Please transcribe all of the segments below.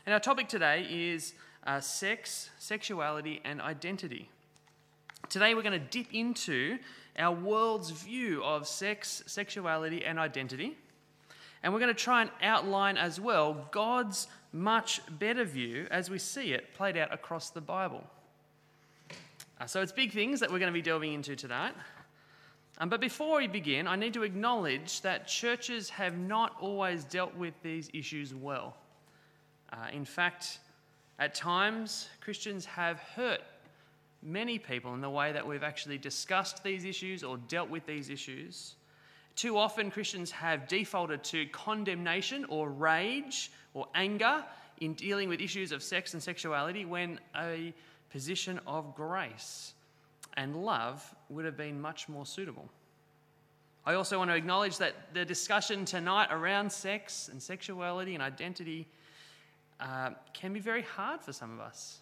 And our topic today is sex, sexuality, and identity. Today we're going to dip into our world's view of sex, sexuality, and identity. And we're going to try and outline as well God's much better view as we see it played out across the Bible. So it's big things that we're going to be delving into tonight. But before we begin, I need to acknowledge that churches have not always dealt with these issues well. In fact, at times, Christians have hurt many people in the way that we've actually discussed these issues or dealt with these issues. Too often, Christians have defaulted to condemnation or rage or anger in dealing with issues of sex and sexuality when a position of grace and love would have been much more suitable. I also want to acknowledge that the discussion tonight around sex and sexuality and identity can be very hard for some of us.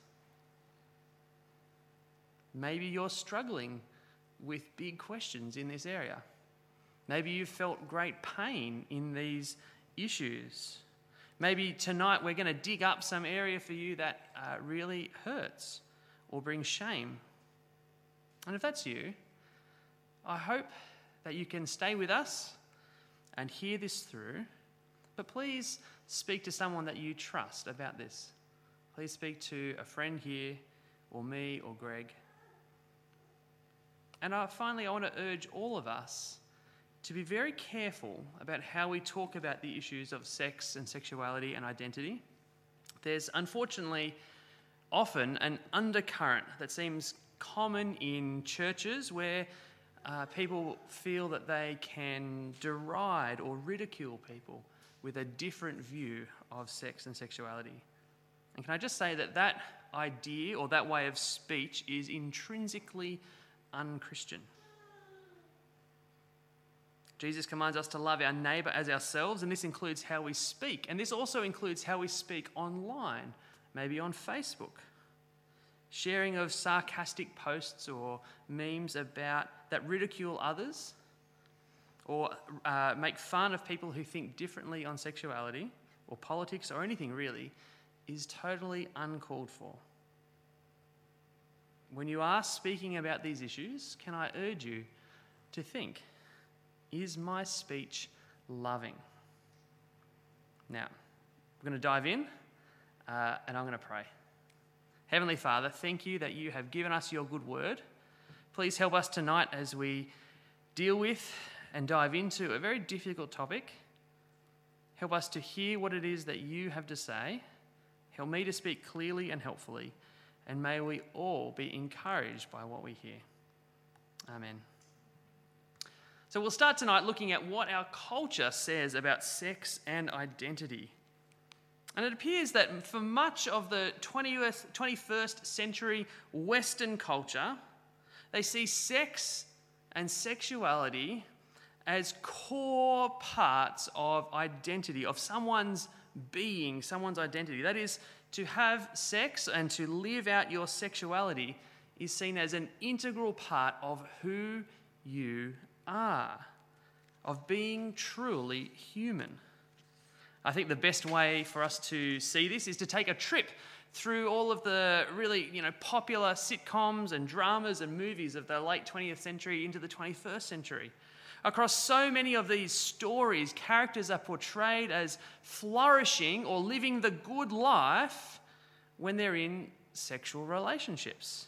Maybe you're struggling with big questions in this area. Maybe you've felt great pain in these issues. Maybe tonight we're going to dig up some area for you that really hurts or brings shame. And if that's you, I hope that you can stay with us and hear this through. But please speak to someone that you trust about this. Please speak to a friend here, or me, or Greg. And finally, I want to urge all of us to be very careful about how we talk about the issues of sex and sexuality and identity. There's unfortunately often an undercurrent that seems common in churches where people feel that they can deride or ridicule people with a different view of sex and sexuality. And can I just say that that idea or that way of speech is intrinsically unchristian. Jesus commands us to love our neighbour as ourselves, and this includes how we speak. And this also includes how we speak online, maybe on Facebook. Sharing of sarcastic posts or memes that ridicule others or make fun of people who think differently on sexuality or politics or anything really is totally uncalled for. When you are speaking about these issues, can I urge you to think, is my speech loving? Now, we're going to dive in and I'm going to pray. Heavenly Father, thank you that you have given us your good word. Please help us tonight as we deal with and dive into a very difficult topic. Help us to hear what it is that you have to say. Help me to speak clearly and helpfully. And may we all be encouraged by what we hear. Amen. So we'll start tonight looking at what our culture says about sex and identity. And it appears that for much of the 21st century Western culture, they see sex and sexuality as core parts of identity, of someone's being, someone's identity. That is, to have sex and to live out your sexuality is seen as an integral part of who you are, of being truly human. I think the best way for us to see this is to take a trip through all of the really, popular sitcoms and dramas and movies of the late 20th century into the 21st century. Across so many of these stories, characters are portrayed as flourishing or living the good life when they're in sexual relationships.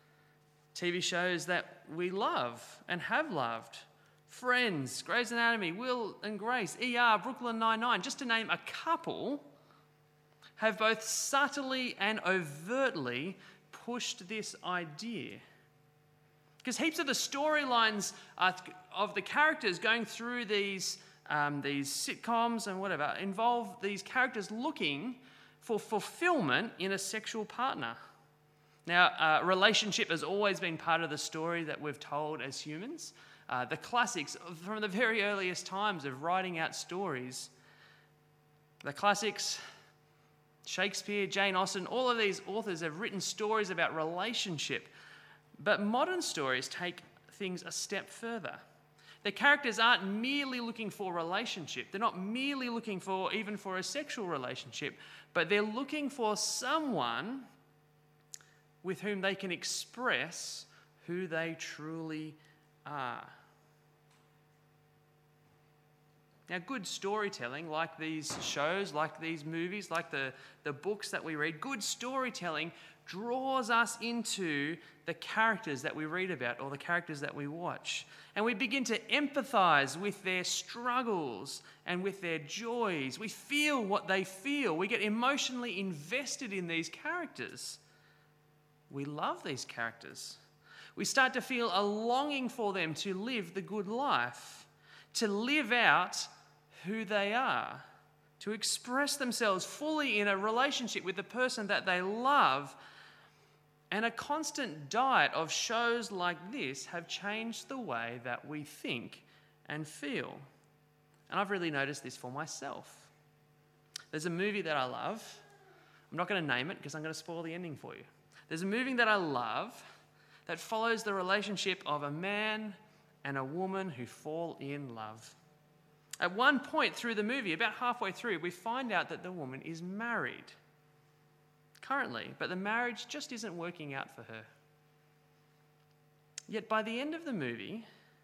TV shows that we love and have loved. Friends, Grey's Anatomy, Will and Grace, ER, Brooklyn Nine-Nine, just to name a couple, have both subtly and overtly pushed this idea. Because heaps of the storylines of the characters going through these sitcoms and whatever involve these characters looking for fulfillment in a sexual partner. Now, relationship has always been part of the story that we've told as humans. The classics from the very earliest times of writing out stories. The classics, Shakespeare, Jane Austen, all of these authors have written stories about relationship. But modern stories take things a step further. The characters aren't merely looking for a relationship. They're not merely looking for even for a sexual relationship, but they're looking for someone with whom they can express who they truly are. Now, good storytelling, like these shows, like these movies, like the books that we read, good storytelling draws us into the characters that we read about or the characters that we watch. And we begin to empathize with their struggles and with their joys. We feel what they feel. We get emotionally invested in these characters. We love these characters. We start to feel a longing for them to live the good life, to live out who they are, to express themselves fully in a relationship with the person that they love. And a constant diet of shows like this have changed the way that we think and feel. And I've really noticed this for myself. There's a movie that I love. I'm not going to name it because I'm going to spoil the ending for you. There's a movie that I love that follows the relationship of a man and a woman who fall in love. At one point through the movie, about halfway through, we find out that the woman is married currently, but the marriage just isn't working out for her. Yet by the end of the movie,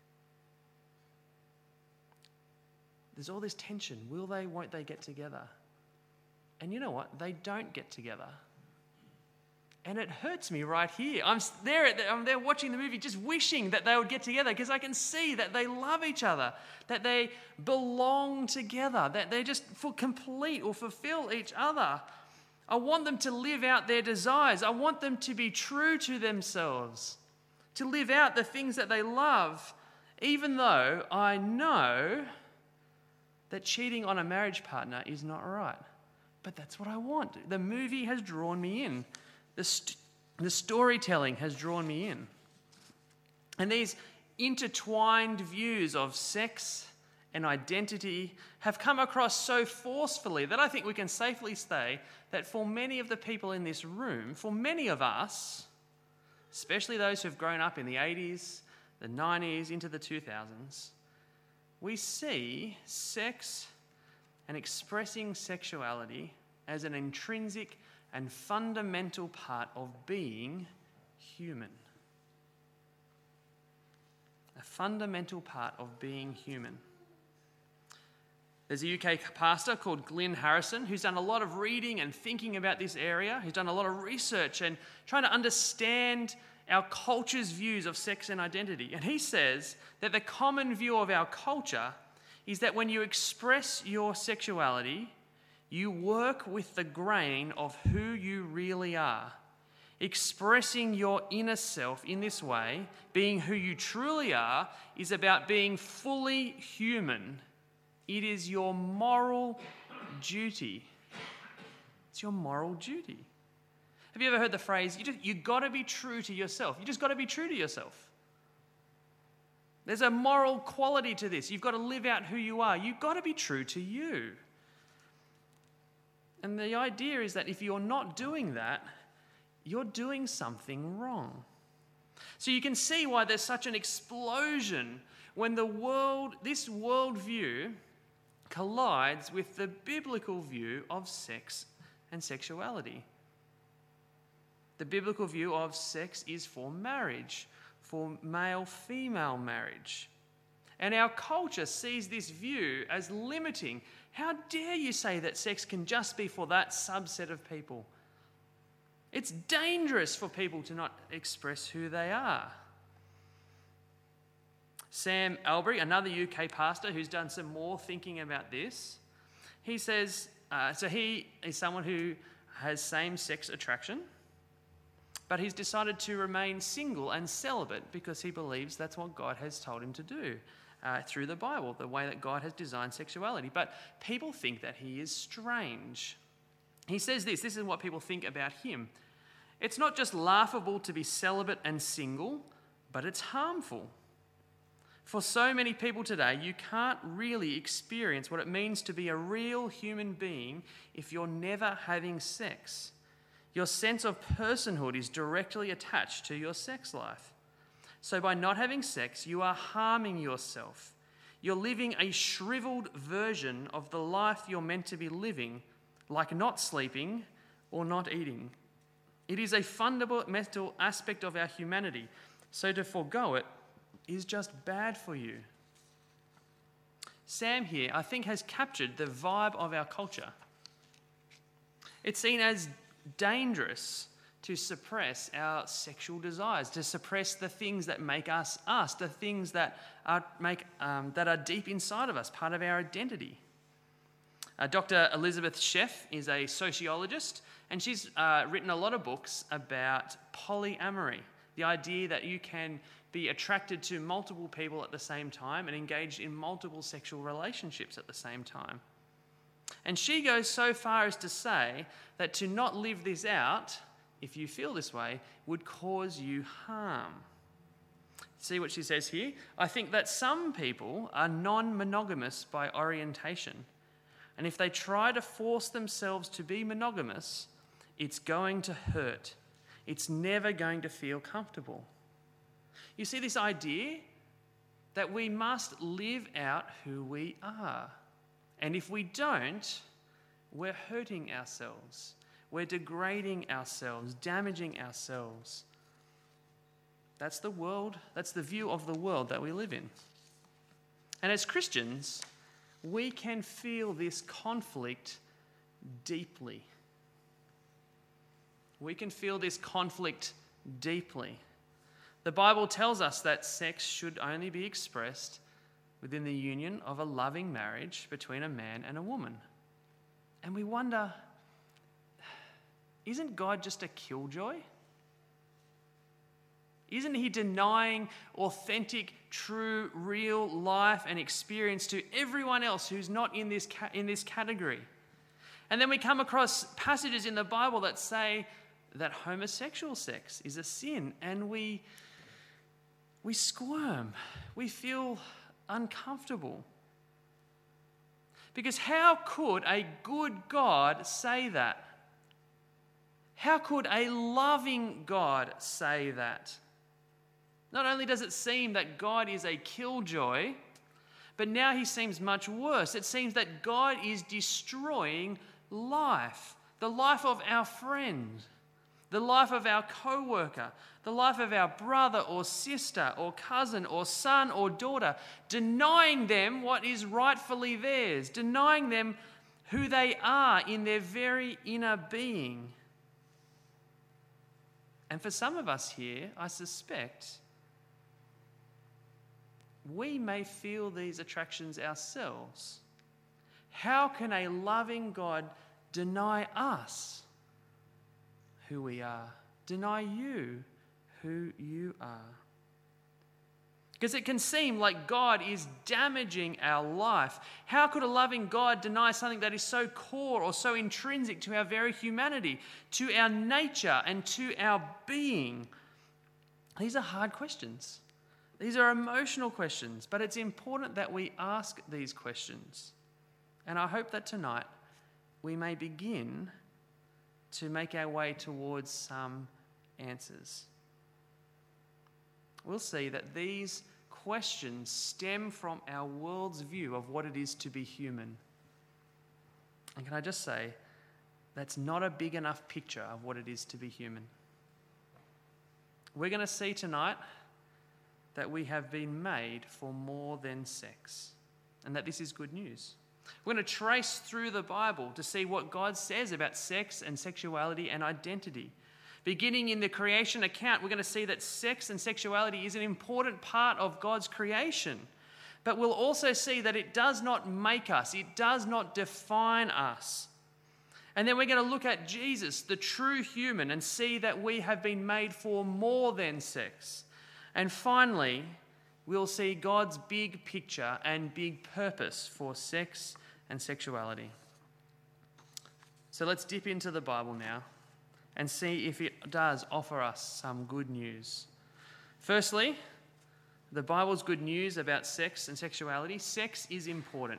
there's all this tension. Will they, won't they get together? And you know what? They don't get together. And it hurts me right here. I'm there watching the movie just wishing that they would get together because I can see that they love each other, that they belong together, that they just complete or fulfill each other. I want them to live out their desires. I want them to be true to themselves, to live out the things that they love, even though I know that cheating on a marriage partner is not right. But that's what I want. The movie has drawn me in. The storytelling has drawn me in. And these intertwined views of sex and identity have come across so forcefully that I think we can safely say that for many of the people in this room, for many of us, especially those who have grown up in the 80s, the 90s, into the 2000s, we see sex and expressing sexuality as an intrinsic and fundamental part of being human. A fundamental part of being human. There's a UK pastor called Glyn Harrison who's done a lot of reading and thinking about this area. He's done a lot of research and trying to understand our culture's views of sex and identity. And he says that the common view of our culture is that when you express your sexuality, you work with the grain of who you really are. Expressing your inner self in this way, being who you truly are, is about being fully human. It is your moral duty. It's your moral duty. Have you ever heard the phrase, you got to be true to yourself? You just got to be true to yourself. There's a moral quality to this. You've got to live out who you are. You've got to be true to you. And the idea is that if you're not doing that, you're doing something wrong. So you can see why there's such an explosion when this worldview collides with the biblical view of sex and sexuality. The biblical view of sex is for marriage, for male-female marriage. And our culture sees this view as limiting. How dare you say that sex can just be for that subset of people? It's dangerous for people to not express who they are. Sam Albury, another UK pastor who's done some more thinking about this, he says, so he is someone who has same-sex attraction, but he's decided to remain single and celibate because he believes that's what God has told him to do through the Bible, the way that God has designed sexuality. But people think that he is strange. He says this is what people think about him. It's not just laughable to be celibate and single, but it's harmful. For so many people today, you can't really experience what it means to be a real human being if you're never having sex. Your sense of personhood is directly attached to your sex life. So by not having sex, you are harming yourself. You're living a shriveled version of the life you're meant to be living, like not sleeping or not eating. It is a fundamental aspect of our humanity, so to forego it is just bad for you. Sam here, I think, has captured the vibe of our culture. It's seen as dangerous to suppress our sexual desires, to suppress the things that make us us, the things that are deep inside of us, part of our identity. Dr. Elizabeth Sheff is a sociologist, and she's written a lot of books about polyamory, the idea that you can be attracted to multiple people at the same time and engaged in multiple sexual relationships at the same time. And she goes so far as to say that to not live this out, if you feel this way, would cause you harm. See what she says here? I think that some people are non-monogamous by orientation. And if they try to force themselves to be monogamous, it's going to hurt. It's never going to feel comfortable. You see this idea that we must live out who we are. And if we don't, we're hurting ourselves. We're degrading ourselves, damaging ourselves. That's the world, that's the view of the world that we live in. And as Christians, we can feel this conflict deeply. We can feel this conflict deeply. The Bible tells us that sex should only be expressed within the union of a loving marriage between a man and a woman. And we wonder, isn't God just a killjoy? Isn't he denying authentic, true, real life and experience to everyone else who's not in this category? And then we come across passages in the Bible that say that homosexual sex is a sin, and we squirm. We feel uncomfortable. Because how could a good God say that? How could a loving God say that? Not only does it seem that God is a killjoy, but now he seems much worse. It seems that God is destroying life, the life of our friend, the life of our co-worker, the life of our brother or sister or cousin or son or daughter, denying them what is rightfully theirs, denying them who they are in their very inner being. And for some of us here, I suspect, we may feel these attractions ourselves. How can a loving God deny us who we are, deny you who you are? Because it can seem like God is damaging our life. How could a loving God deny something that is so core or so intrinsic to our very humanity, to our nature and to our being? These are hard questions. These are emotional questions, but it's important that we ask these questions. And I hope that tonight we may begin to make our way towards some answers. We'll see that these questions stem from our world's view of what it is to be human. And can I just say, that's not a big enough picture of what it is to be human. We're going to see tonight that we have been made for more than sex, and that this is good news. We're going to trace through the Bible to see what God says about sex and sexuality and identity. Beginning in the creation account, we're going to see that sex and sexuality is an important part of God's creation. But we'll also see that it does not make us, it does not define us. And then we're going to look at Jesus, the true human, and see that we have been made for more than sex. And finally, we'll see God's big picture and big purpose for sex and sexuality. So let's dip into the Bible now and see if it does offer us some good news. Firstly, the Bible's good news about sex and sexuality. Sex is important.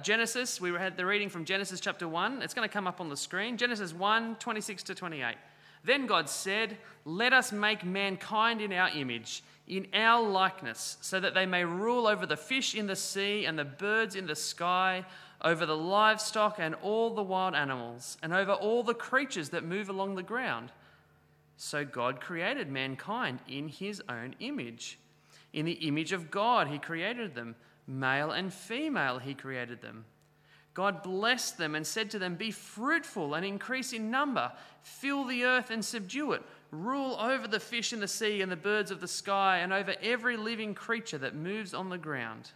Genesis, we had the reading from Genesis chapter 1. It's going to come up on the screen. Genesis 1, 26 to 28. Then God said, "Let us make mankind in our image, in our likeness, so that they may rule over the fish in the sea and the birds in the sky, over the livestock and all the wild animals, and over all the creatures that move along the ground." So God created mankind in his own image. In the image of God he created them. Male and female he created them. God blessed them and said to them, "Be fruitful and increase in number. Fill the earth and subdue it. Rule over the fish in the sea and the birds of the sky and over every living creature that moves on the ground."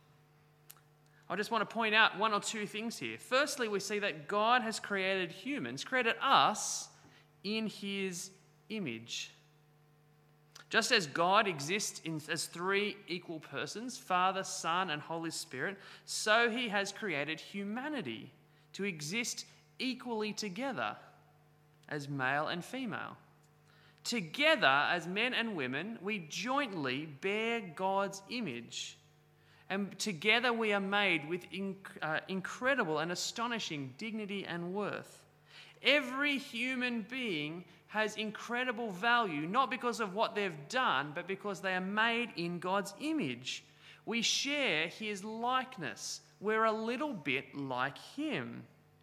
I just want to point out one or two things here. Firstly, we see that God has created humans, created us in his image. Just as God exists as three equal persons, Father, Son, and Holy Spirit, so he has created humanity to exist equally together as male and female. Together, as men and women, we jointly bear God's image. And together we are made with incredible and astonishing dignity and worth. Every human being has incredible value, not because of what they've done, but because they are made in God's image. We share his likeness. We're a little bit like him.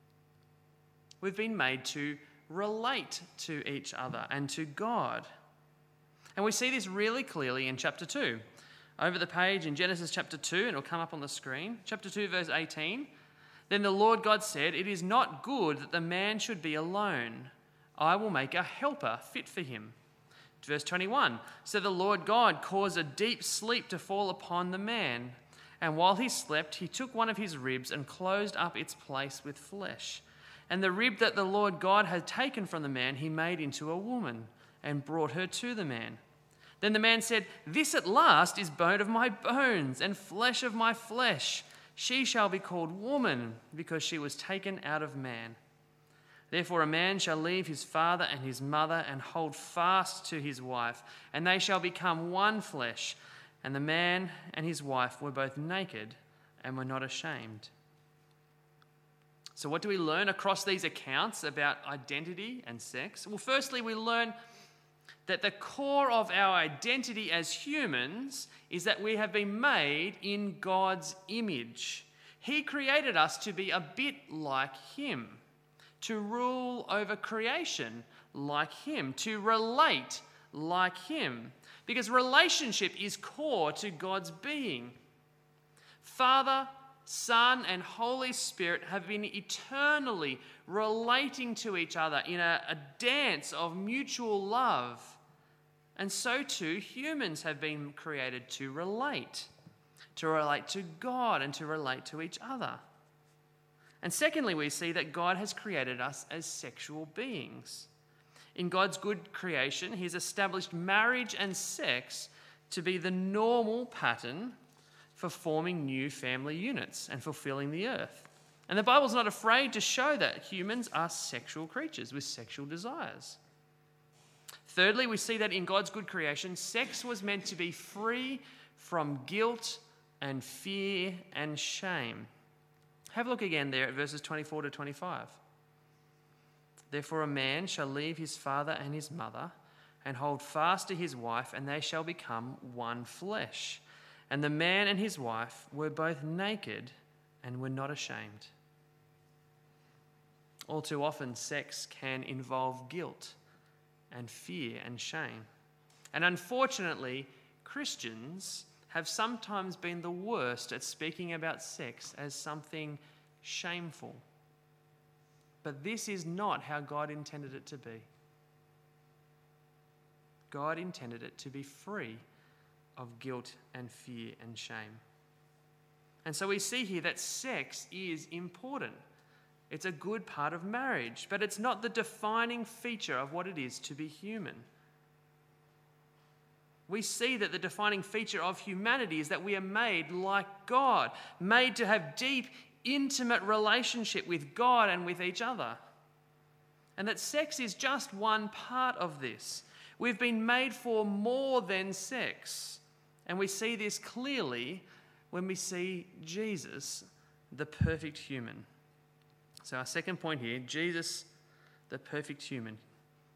We've been made to relate to each other and to God. And we see this really clearly in chapter 2. Over the page in Genesis chapter 2, and it'll come up on the screen. Chapter 2, verse 18. "Then the Lord God said, 'It is not good that the man should be alone. I will make a helper fit for him.'" Verse 21. "So the Lord God caused a deep sleep to fall upon the man. And while he slept, he took one of his ribs and closed up its place with flesh. And the rib that the Lord God had taken from the man, he made into a woman and brought her to the man. Then the man said, 'This at last is bone of my bones and flesh of my flesh. She shall be called woman, because she was taken out of man. Therefore a man shall leave his father and his mother and hold fast to his wife, and they shall become one flesh. And the man and his wife were both naked and were not ashamed.'" So what do we learn across these accounts about identity and sex? Well, firstly, we learn that the core of our identity as humans is that we have been made in God's image. He created us to be a bit like him, to rule over creation like him, to relate like him, because relationship is core to God's being. Father, Son, and Holy Spirit have been eternally relating to each other in a dance of mutual love. And so too, humans have been created to relate to God and to relate to each other. And secondly, we see that God has created us as sexual beings. In God's good creation, he's established marriage and sex to be the normal pattern for forming new family units and fulfilling the earth. And the Bible's not afraid to show that humans are sexual creatures with sexual desires. Thirdly, we see that in God's good creation, sex was meant to be free from guilt and fear and shame. Have a look again there at verses 24 to 25. "Therefore a man shall leave his father and his mother and hold fast to his wife, and they shall become one flesh. And the man and his wife were both naked and were not ashamed." All too often, sex can involve guilt and fear and shame. And unfortunately, Christians have sometimes been the worst at speaking about sex as something shameful. But this is not how God intended it to be. God intended it to be free of guilt and fear and shame. And so we see here that sex is important. It's a good part of marriage, but it's not the defining feature of what it is to be human. We see that the defining feature of humanity is that we are made like God, made to have deep, intimate relationship with God and with each other. And that sex is just one part of this. We've been made for more than sex. And we see this clearly when we see Jesus, the perfect human. So our second point here, Jesus, the perfect human.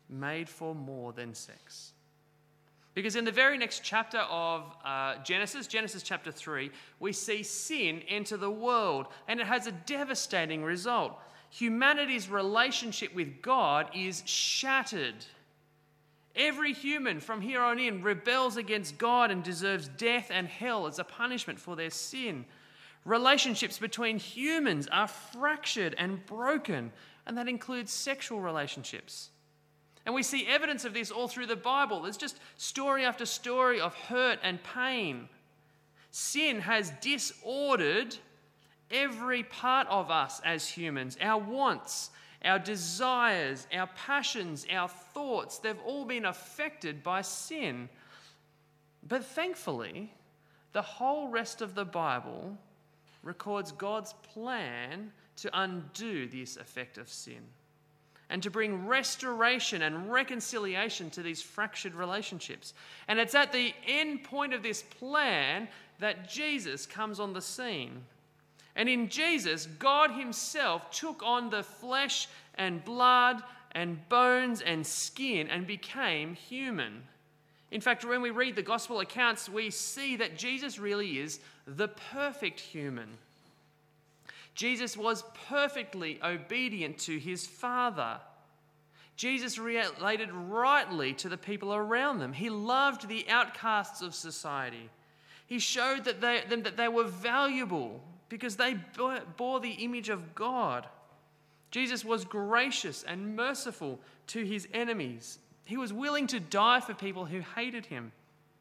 made for more than sex. Because in the very next chapter of Genesis chapter 3, we see sin enter the world, and it has a devastating result. Humanity's relationship with God is shattered. Every human from here on in rebels against God and deserves death and hell as a punishment for their sin. Relationships between humans are fractured and broken, and that includes sexual relationships. And we see evidence of this all through the Bible. There's just story after story of hurt and pain. Sin has disordered every part of us as humans. Our wants, our desires, our passions, our thoughts, they've all been affected by sin. But thankfully, the whole rest of the Bible records God's plan to undo this effect of sin and to bring restoration and reconciliation to these fractured relationships. And it's at the end point of this plan that Jesus comes on the scene. And in Jesus, God himself took on the flesh and blood and bones and skin and became human. In fact, when we read the gospel accounts, we see that Jesus really is the perfect human. Jesus was perfectly obedient to his Father. Jesus related rightly to the people around them. He loved the outcasts of society. He showed that they were valuable because they bore the image of God. Jesus was gracious and merciful to his enemies. He was willing to die for people who hated him.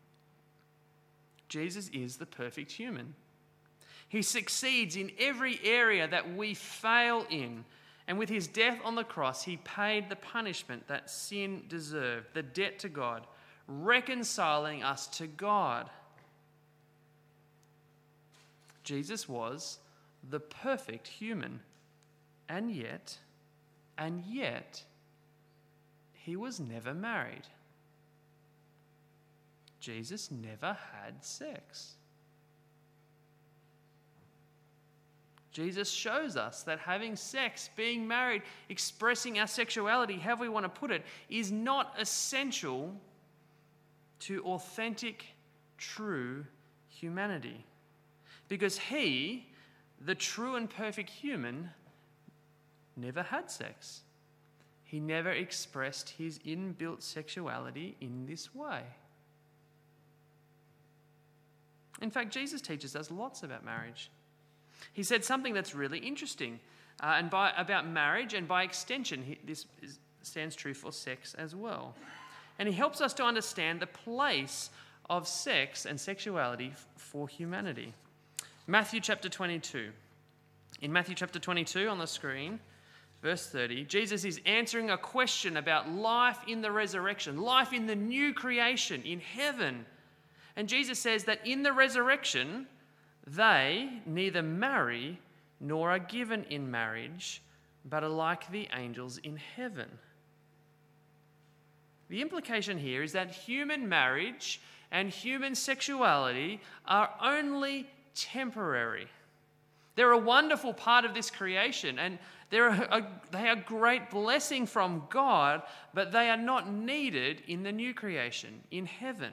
Jesus is the perfect human. He succeeds in every area that we fail in. And with his death on the cross, he paid the punishment that sin deserved, the debt to God, reconciling us to God. Jesus was the perfect human. And yet, he was never married. Jesus never had sex. Jesus shows us that having sex, being married, expressing our sexuality, however we want to put it, is not essential to authentic, true humanity. Because he, the true and perfect human, never had sex. He never expressed his inbuilt sexuality in this way. In fact, Jesus teaches us lots about marriage. He said something that's really interesting about marriage, and by extension, this stands true for sex as well. And he helps us to understand the place of sex and sexuality for humanity. Matthew chapter 22. In Matthew chapter 22 on the screen, verse 30, Jesus is answering a question about life in the resurrection, life in the new creation in heaven. And Jesus says that in the resurrection, they neither marry nor are given in marriage, but are like the angels in heaven. The implication here is that human marriage and human sexuality are only temporary. They're a wonderful part of this creation, and they are great blessing from God, but they are not needed in the new creation, in heaven.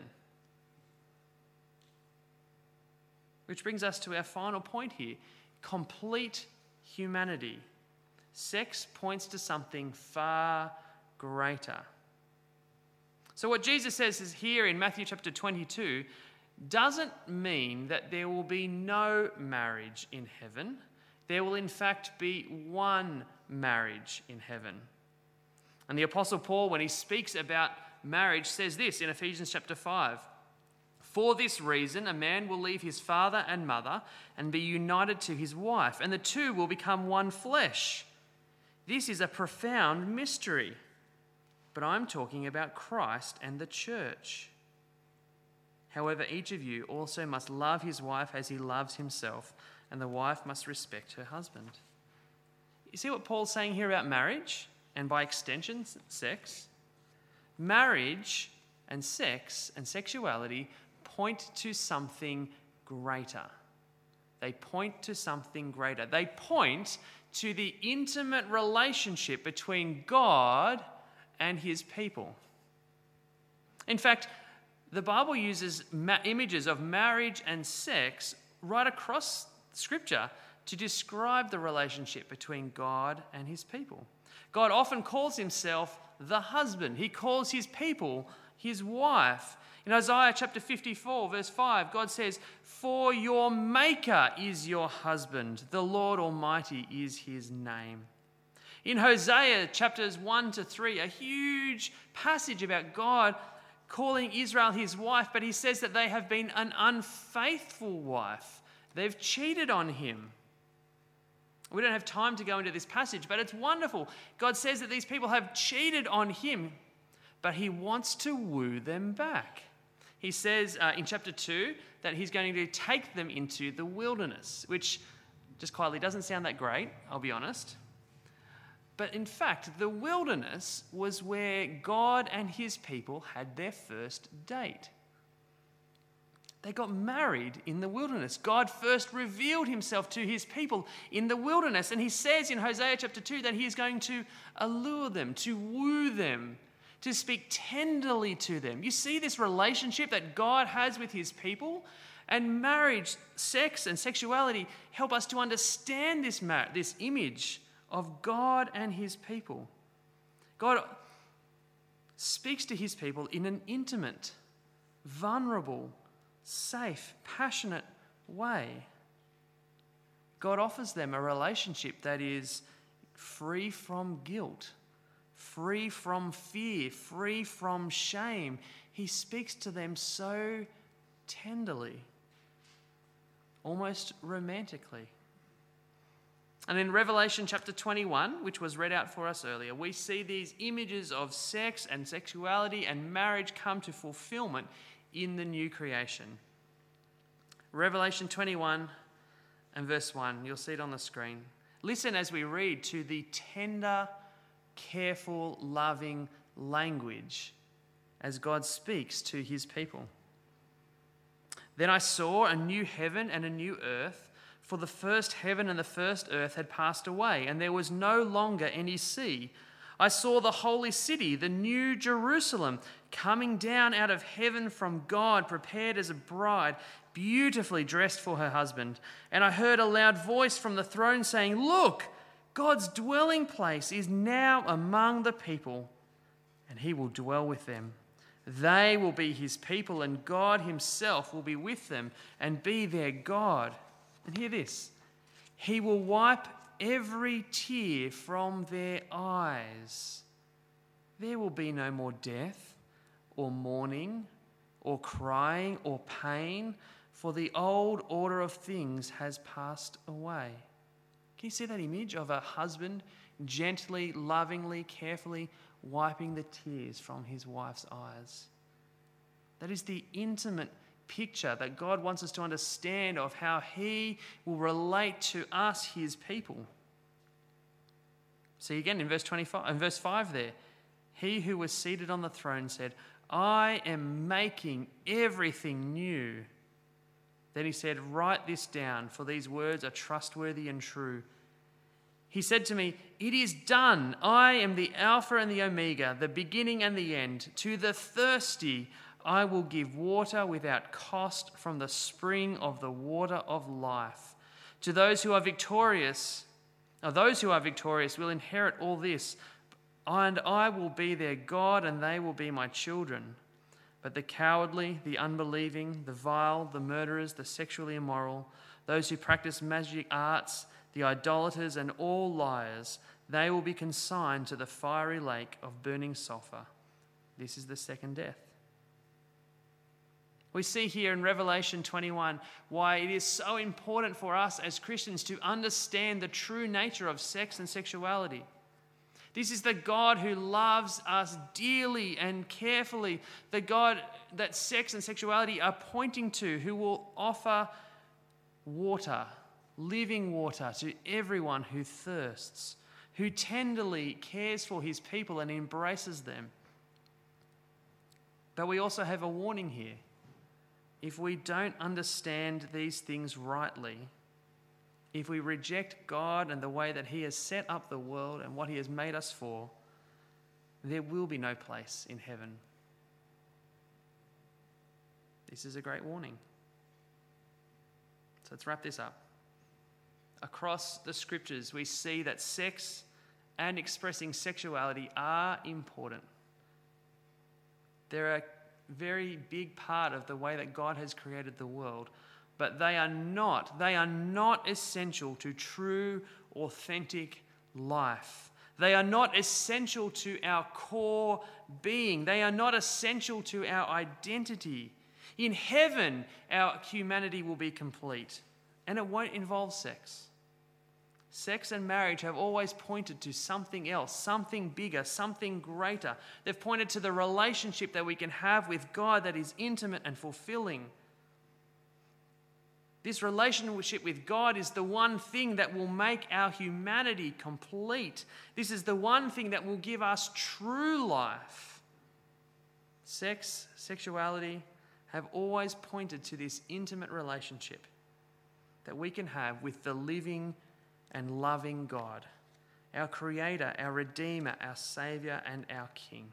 Which brings us to our final point here, complete humanity. Sex points to something far greater. So what Jesus says is here in Matthew chapter 22 doesn't mean that there will be no marriage in heaven. There will in fact be one marriage in heaven. And the Apostle Paul, when he speaks about marriage, says this in Ephesians chapter 5. For this reason, a man will leave his father and mother and be united to his wife, and the two will become one flesh. This is a profound mystery, but I'm talking about Christ and the church. However, each of you also must love his wife as he loves himself, and the wife must respect her husband. You see what Paul's saying here about marriage, and by extension, sex? Marriage and sex and sexuality point to something greater. They point to something greater. They point to the intimate relationship between God and his people. In fact, the Bible uses images of marriage and sex right across Scripture to describe the relationship between God and his people. God often calls himself the husband. He calls his people his wife. In Isaiah chapter 54, verse 5, God says, "For your maker is your husband, the Lord Almighty is his name." In Hosea chapters 1 to 3, a huge passage about God calling Israel his wife, but he says that they have been an unfaithful wife. They've cheated on him. We don't have time to go into this passage, but it's wonderful. God says that these people have cheated on him, but he wants to woo them back. He says in chapter 2 that he's going to take them into the wilderness, which just quietly doesn't sound that great, I'll be honest. But in fact, the wilderness was where God and his people had their first date. They got married in the wilderness. God first revealed himself to his people in the wilderness. And he says in Hosea chapter 2 that he is going to allure them, to woo them, to speak tenderly to them. You see this relationship that God has with his people? And marriage, sex and sexuality help us to understand this image of God and his people. God speaks to his people in an intimate, vulnerable, safe, passionate way. God offers them a relationship that is free from guilt, free from fear, free from shame. He speaks to them so tenderly, almost romantically. And in Revelation chapter 21, which was read out for us earlier, we see these images of sex and sexuality and marriage come to fulfillment in the new creation. Revelation 21 and verse 1, you'll see it on the screen. Listen as we read to the tender, careful, loving language as God speaks to his people. Then I saw a new heaven and a new earth, for the first heaven and the first earth had passed away, and there was no longer any sea. I saw the holy city, the new Jerusalem, coming down out of heaven from God, prepared as a bride, beautifully dressed for her husband. And I heard a loud voice from the throne saying, "Look, God's dwelling place is now among the people, and he will dwell with them. They will be his people, and God himself will be with them and be their God." And hear this, he will wipe every tear from their eyes. There will be no more death or mourning or crying or pain, for the old order of things has passed away. Can you see that image of a husband gently, lovingly, carefully wiping the tears from his wife's eyes? That is the intimate picture that God wants us to understand of how he will relate to us, his people. See again in verse 5 there. He who was seated on the throne said, "I am making everything new." Then he said, "Write this down, for these words are trustworthy and true." He said to me, "It is done. I am the Alpha and the Omega, the beginning and the end. To the thirsty I will give water without cost from the spring of the water of life. To those who are victorious will inherit all this, and I will be their God, and they will be my children. But the cowardly, the unbelieving, the vile, the murderers, the sexually immoral, those who practice magic arts, the idolaters, and all liars, they will be consigned to the fiery lake of burning sulfur. This is the second death." We see here in Revelation 21 why it is so important for us as Christians to understand the true nature of sex and sexuality. This is the God who loves us dearly and carefully, the God that sex and sexuality are pointing to, who will offer water, living water, to everyone who thirsts, who tenderly cares for his people and embraces them. But we also have a warning here. If we don't understand these things rightly, if we reject God and the way that he has set up the world and what he has made us for, there will be no place in heaven. This is a great warning. So let's wrap this up. Across the scriptures, we see that sex and expressing sexuality are important. They're a very big part of the way that God has created the world, but they are not essential to true, authentic life. They are not essential to our core being. They are not essential to our identity. In heaven, our humanity will be complete, and it won't involve sex. Sex and marriage have always pointed to something else, something bigger, something greater. They've pointed to the relationship that we can have with God that is intimate and fulfilling. This relationship with God is the one thing that will make our humanity complete. This is the one thing that will give us true life. Sex, sexuality have always pointed to this intimate relationship that we can have with the living and loving God, our Creator, our Redeemer, our Saviour, and our King.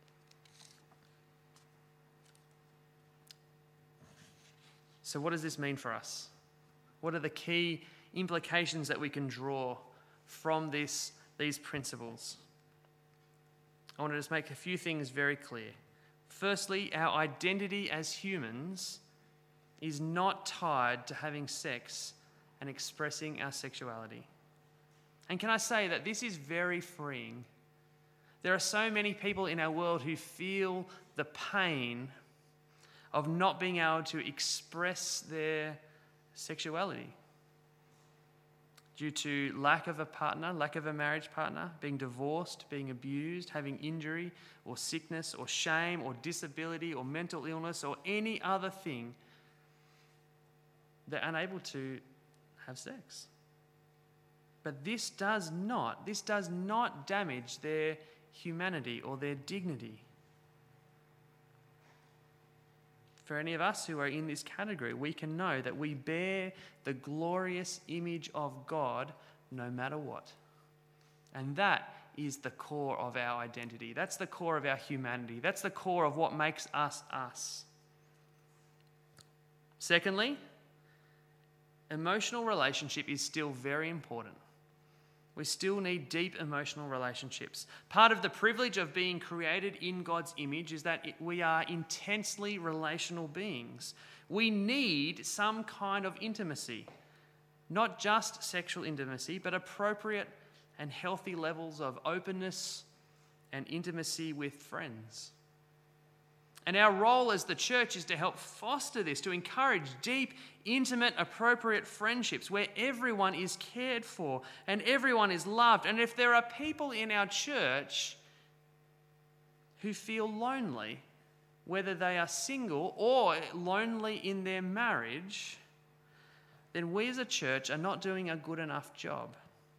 So what does this mean for us? What are the key implications that we can draw from these principles? I want to just make a few things very clear. Firstly, our identity as humans is not tied to having sex and expressing our sexuality. And can I say that this is very freeing? There are so many people in our world who feel the pain of not being able to express their sexuality due to lack of a partner, lack of a marriage partner, being divorced, being abused, having injury or sickness or shame or disability or mental illness or any other thing. They're unable to have sex. But this does not damage their humanity or their dignity. For any of us who are in this category, we can know that we bear the glorious image of God no matter what. And that is the core of our identity. That's the core of our humanity. That's the core of what makes us us. Secondly, emotional relationship is still very important. We still need deep emotional relationships. Part of the privilege of being created in God's image is that we are intensely relational beings. We need some kind of intimacy, not just sexual intimacy, but appropriate and healthy levels of openness and intimacy with friends. And our role as the church is to help foster this, to encourage deep, intimate, appropriate friendships where everyone is cared for and everyone is loved. And if there are people in our church who feel lonely, whether they are single or lonely in their marriage, then we as a church are not doing a good enough job.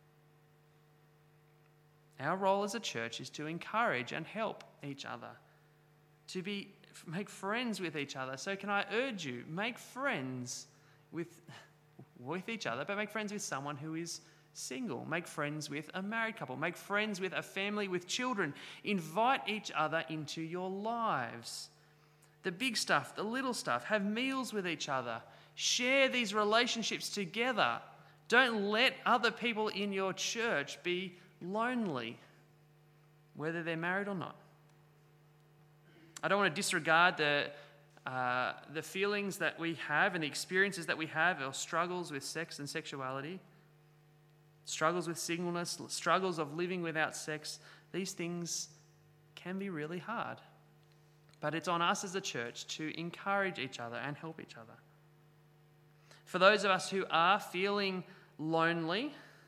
Our role as a church is to encourage and help each other, to make friends with each other. So can I urge you, make friends with each other, but make friends with someone who is single. Make friends with a married couple. Make friends with a family with children. Invite each other into your lives. The big stuff, the little stuff. Have meals with each other. Share these relationships together. Don't let other people in your church be lonely, whether they're married or not. I don't want to disregard the feelings that we have and the experiences that we have, or struggles with sex and sexuality, struggles with singleness, struggles of living without sex. These things can be really hard. But it's on us as a church to encourage each other and help each other. For those of us who are feeling lonely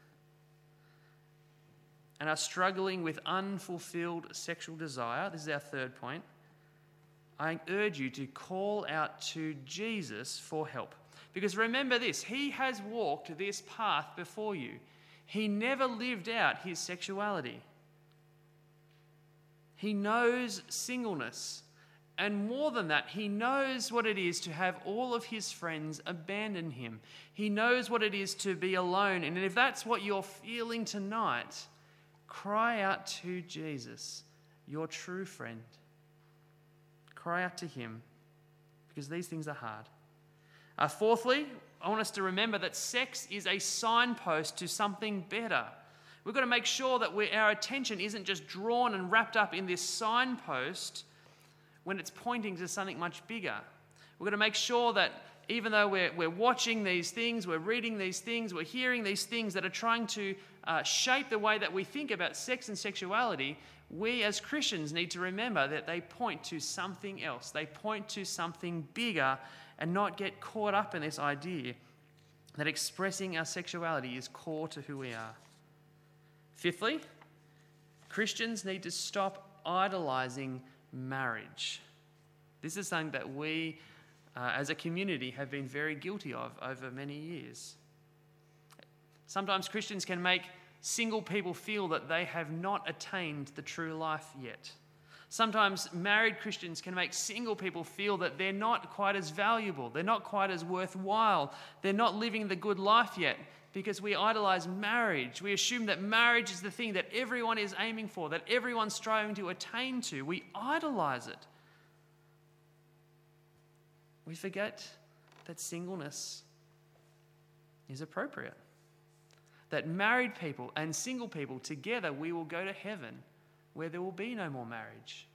and are struggling with unfulfilled sexual desire, this is our third point, I urge you to call out to Jesus for help. Because remember this, he has walked this path before you. He never lived out his sexuality. He knows singleness. And more than that, he knows what it is to have all of his friends abandon him. He knows what it is to be alone. And if that's what you're feeling tonight, cry out to Jesus your true friend. Cry out to him, because these things are hard. Fourthly, I want us to remember that sex is a signpost to something better. We've got to make sure that our attention isn't just drawn and wrapped up in this signpost when it's pointing to something much bigger. We've got to make sure that even though we're watching these things, we're reading these things, we're hearing these things that are trying to shape the way that we think about sex and sexuality, we as Christians need to remember that they point to something else. They point to something bigger, and not get caught up in this idea that expressing our sexuality is core to who we are. Fifthly, Christians need to stop idolizing marriage. This is something that we, as a community, have been very guilty of over many years. Sometimes Christians can make single people feel that they have not attained the true life yet. Sometimes married Christians can make single people feel that they're not quite as valuable, they're not quite as worthwhile, they're not living the good life yet, because we idolize marriage. We assume that marriage is the thing that everyone is aiming for, that everyone's striving to attain to. We idolize it. We forget that singleness is appropriate. That married people and single people together, we will go to heaven where there will be no more marriage.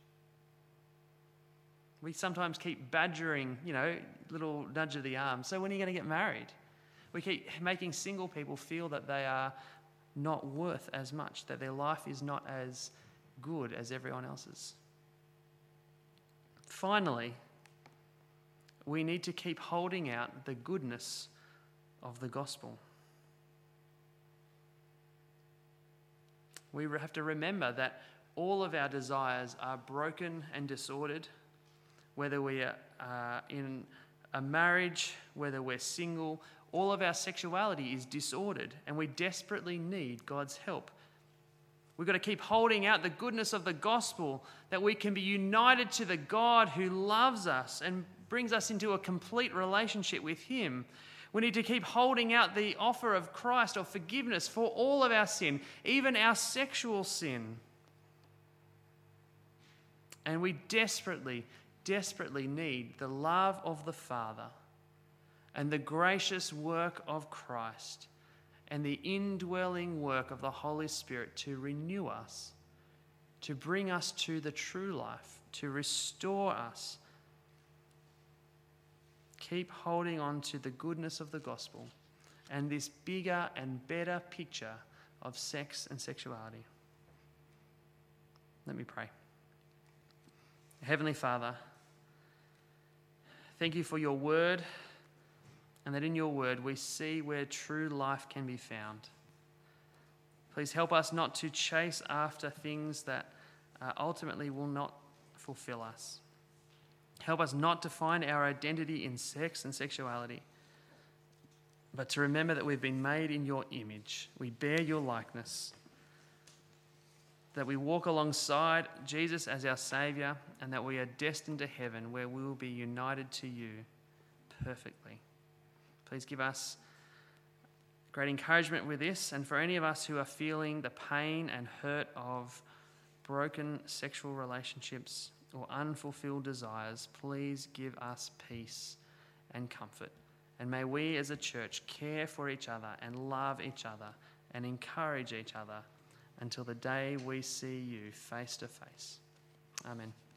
We sometimes keep badgering, little nudge of the arm. So when are you going to get married? We keep making single people feel that they are not worth as much, that their life is not as good as everyone else's. Finally, we need to keep holding out the goodness of the gospel. We have to remember that all of our desires are broken and disordered, whether we are in a marriage, whether we're single. All of our sexuality is disordered, and we desperately need God's help. We've got to keep holding out the goodness of the gospel, that we can be united to the God who loves us and brings us into a complete relationship with him. We need to keep holding out the offer of Christ of forgiveness for all of our sin, even our sexual sin. And we desperately, desperately need the love of the Father and the gracious work of Christ and the indwelling work of the Holy Spirit to renew us, to bring us to the true life, to restore us. Keep holding on to the goodness of the gospel and this bigger and better picture of sex and sexuality. Let me pray. Heavenly Father, thank you for your word, and that in your word we see where true life can be found. Please help us not to chase after things that ultimately will not fulfill us. Help us not to find our identity in sex and sexuality, but to remember that we've been made in your image. We bear your likeness, that we walk alongside Jesus as our Saviour, and that we are destined to heaven where we will be united to you perfectly. Please give us great encouragement with this, and for any of us who are feeling the pain and hurt of broken sexual relationships or unfulfilled desires, please give us peace and comfort. And may we as a church care for each other and love each other and encourage each other until the day we see you face to face. Amen.